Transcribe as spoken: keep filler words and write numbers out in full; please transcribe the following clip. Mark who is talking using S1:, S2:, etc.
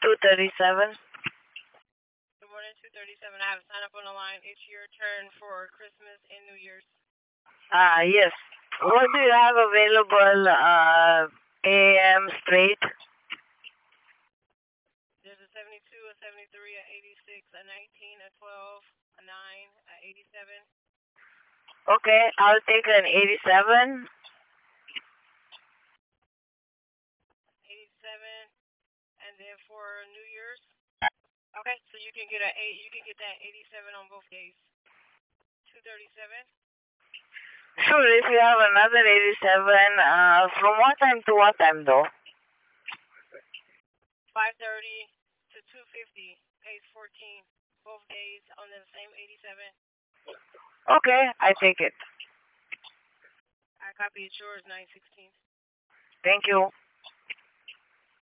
S1: two thirty-seven.
S2: Good morning, two thirty-seven. I have a sign up on the line. It's your turn for Christmas and New Year's.
S1: Ah, yes. What do you have available, uh, A M straight?
S2: There's a seventy-two, a seventy-three, a eighty-six, a nineteen, a twelve, a nine, a eighty-seven.
S1: Okay, I'll take an eighty-seven.
S2: eighty-seven, and then for New Year's. Okay, so you can get a eight. You can get that eighty-seven on both days. two thirty-seven.
S1: Sure, if you have another eighty-seven, uh, from what time to what time though?
S2: five thirty to two fifty, pays fourteen, both days on the same eighty-seven.
S1: Okay, I take it.
S2: I copy. It's yours, nine sixteen.
S1: Thank you.